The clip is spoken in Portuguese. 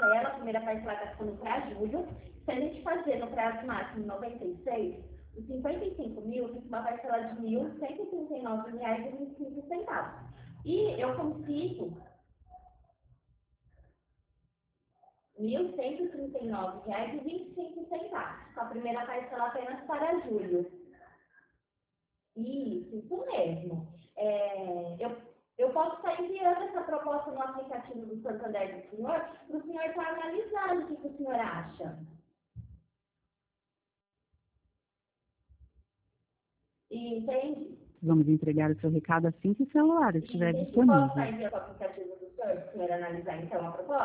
parcela, a primeira parcela está ficando para julho. Se a gente fazer no prazo máximo 96, os 55 mil fica uma parcela de R$ 1.139,25. E eu consigo R$ 1.139,25, com a primeira parcela apenas para julho. Isso mesmo. Eu posso estar enviando essa proposta no aplicativo do Santander do senhor, para o senhor estar analisando o que o senhor acha. Entende? Vamos entregar o seu recado assim que o celular estiver Posso disponível. estar enviando o aplicativo do senhor, para o senhor analisar então a proposta?